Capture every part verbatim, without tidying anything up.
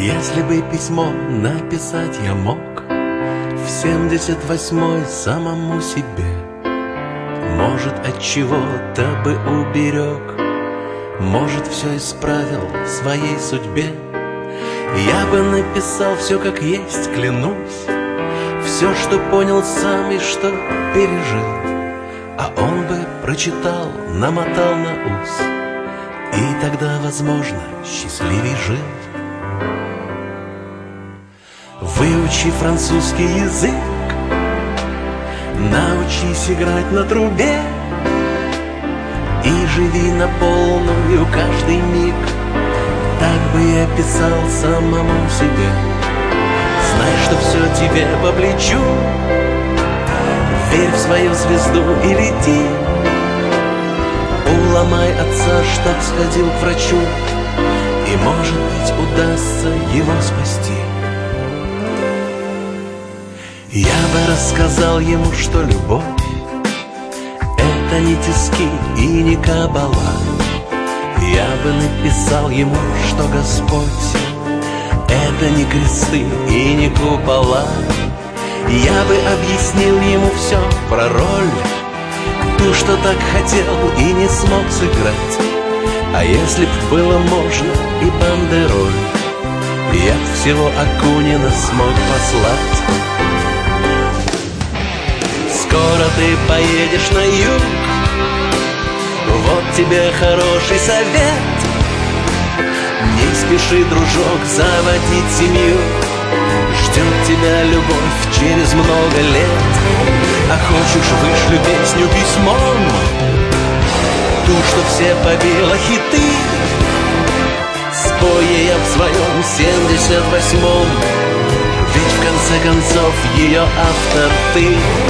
Если бы письмо написать я мог в семьдесят восьмой самому себе, может, от чего-то бы уберег, может, все исправил в своей судьбе. Я бы написал все как есть, клянусь, все, что понял сам и что пережил, а он бы прочитал, намотал на ус, и тогда, возможно, счастливей жил. Выучи французский язык, научись играть на трубе и живи на полную каждый миг. Так бы я писал самому себе. Знай, что все тебе по плечу, верь в свою звезду и лети. Уломай отца, чтоб сходил к врачу, и, может быть, удастся его спасти. Я бы рассказал ему, что любовь — это не тиски и не кабала. Я бы написал ему, что Господь — это не кресты и не купола. Я бы объяснил ему все про роль, ту, что так хотел и не смог сыграть. А если б было можно и бандероль, я б всего Акунина смог послать. Скоро ты поедешь на юг, вот тебе хороший совет. Не спеши, дружок, заводить семью, ждет тебя любовь через много лет. А хочешь, вышлю песню письмом, ту, что все побила хиты. Спой я в своем семьдесят восьмом, ведь в конце концов ее автор ты.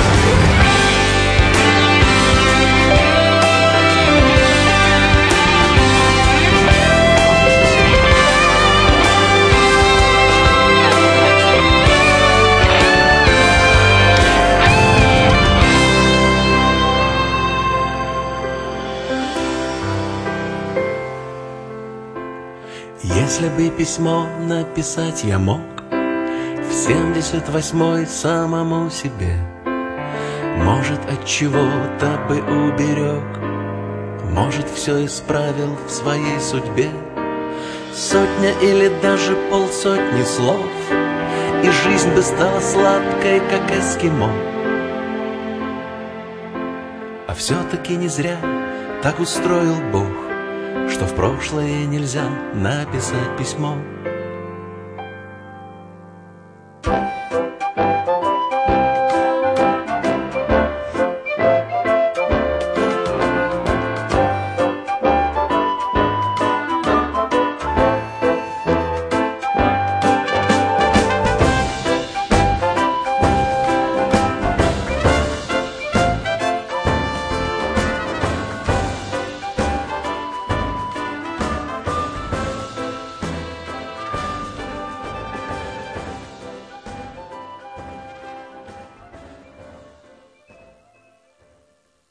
Если бы письмо написать я мог в семьдесят восьмой самому себе, может, от чего-то бы уберег, может, все исправил в своей судьбе. Сотня или даже полсотни слов, и жизнь бы стала сладкой, как эскимо. А все-таки не зря так устроил Бог, что в прошлое нельзя написать письмо.